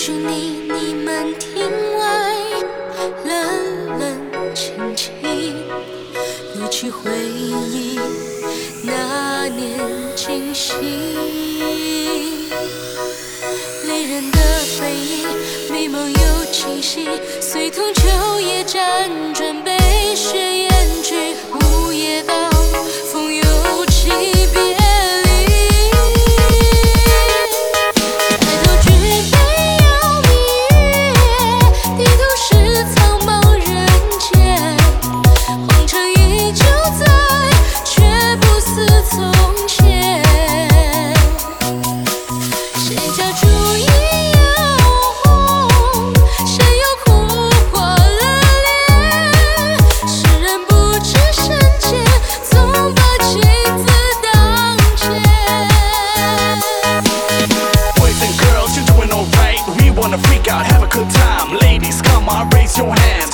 许你们庭外冷冷清清，一起回忆那年惊喜。离人的背影，美梦又清晰，随同秋叶辗转被雪掩去，午夜到风又起别。 Freak out, have a good time. Ladies, come on, raise your hand.